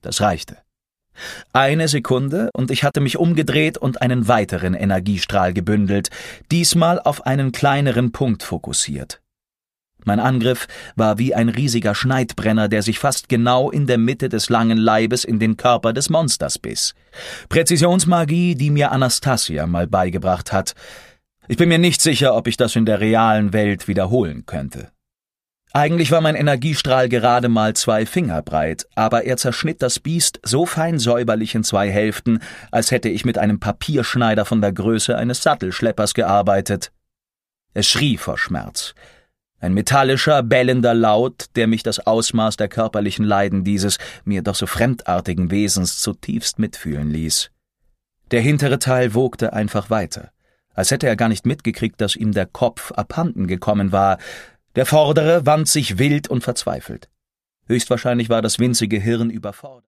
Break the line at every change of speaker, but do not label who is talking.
Das reichte. Eine Sekunde, und ich hatte mich umgedreht und einen weiteren Energiestrahl gebündelt, diesmal auf einen kleineren Punkt fokussiert. Mein Angriff war wie ein riesiger Schneidbrenner, der sich fast genau in der Mitte des langen Leibes in den Körper des Monsters biss. Präzisionsmagie, die mir Anastasia mal beigebracht hat. Ich bin mir nicht sicher, ob ich das in der realen Welt wiederholen könnte. Eigentlich war mein Energiestrahl gerade mal 2 Finger breit, aber er zerschnitt das Biest so fein säuberlich in 2 Hälften, als hätte ich mit einem Papierschneider von der Größe eines Sattelschleppers gearbeitet. Es schrie vor Schmerz. Ein metallischer, bellender Laut, der mich das Ausmaß der körperlichen Leiden dieses mir doch so fremdartigen Wesens zutiefst mitfühlen ließ. Der hintere Teil wogte einfach weiter, als hätte er gar nicht mitgekriegt, dass ihm der Kopf abhanden gekommen war. Der vordere wand sich wild und verzweifelt. Höchstwahrscheinlich war das winzige Hirn überfordert.